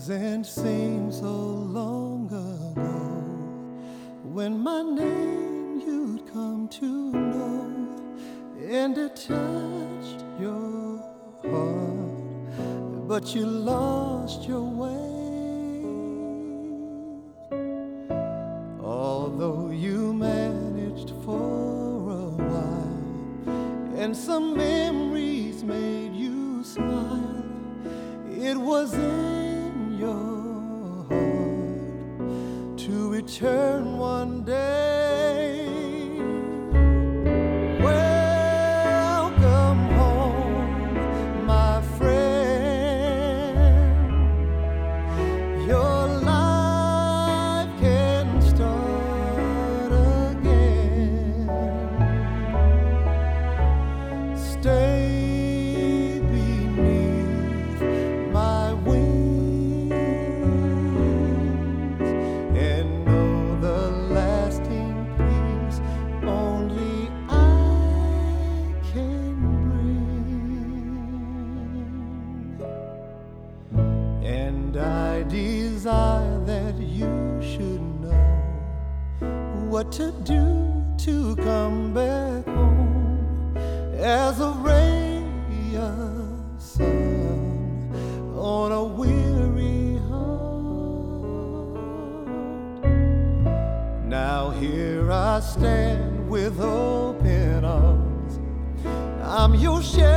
doesn't seem so long ago when my name you'd come to know, and it touched your heart, but you lost your way. Although you managed for a while, and some memories made you smile, it was in your heart to return one day. Welcome home, my friend. Your life can start again. Stay and I desire that you should know what to do to come back home, as a ray of sun on a weary heart. Now here I stand with open arms. I'm your shepherd.